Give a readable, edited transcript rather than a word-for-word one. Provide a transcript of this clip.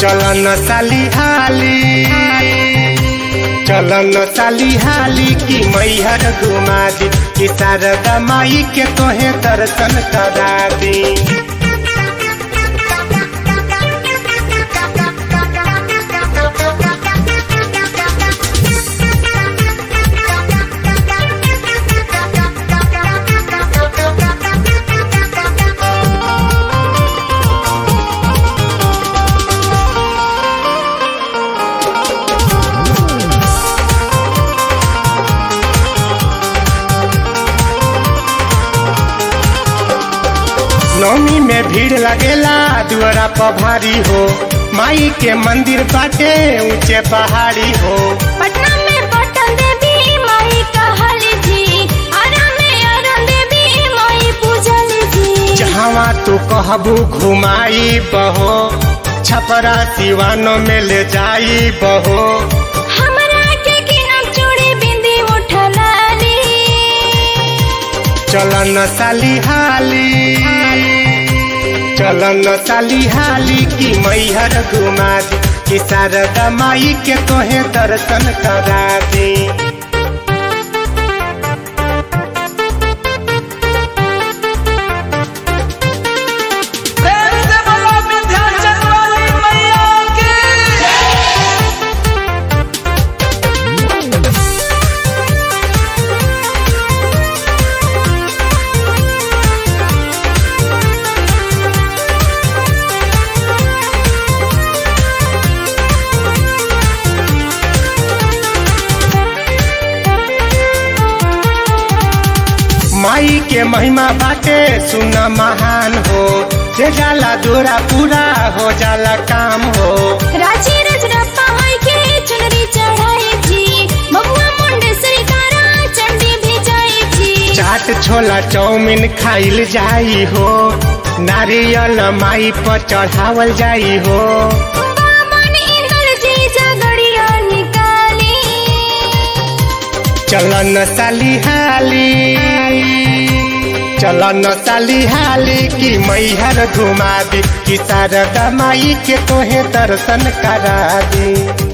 चलन साली हाली, चलन साली हाली की मैहर घुमा दी, कि शारदा माई के तोहे दर्शन करा दी। नवमी में भीड़ लगेला दुआरा पर भारी हो, माई के मंदिर बाटे ऊंचे पहाड़ी हो। पटना में पटन देवी माई कहली जी, आरा में अरुण देवी माई पूजली जी। जहाँ तू कहबू घुमाई बहो, छपरा सिवानो में ले जाई बहो। हमरा के किनम चूड़ी बिंदी उठलाली, चलन साली हाली, चलन साली हाली की मैहर घुमा दी, कि शारदा माई के तोहे दर्शन करा दी। माई के महिमा बाटे सुना महान हो, जे जाला जोरा पूरा हो जाला काम हो। राजी रजरप्पा माई के चुनरी चढ़ाई जी, बबुआ मुंडेश्वरी तारा चंडी भी जाई जी। चाट छोला चाउमीन खाइल जाई हो, नारियल माई पर चढ़ावल जाई हो। बामन इंदल जी जगड़िया निकाली, चलन साली हाली, चलन साली हाली की मैहर घुमा दी, कि शारदा माई के तोहे दर्शन करा दी।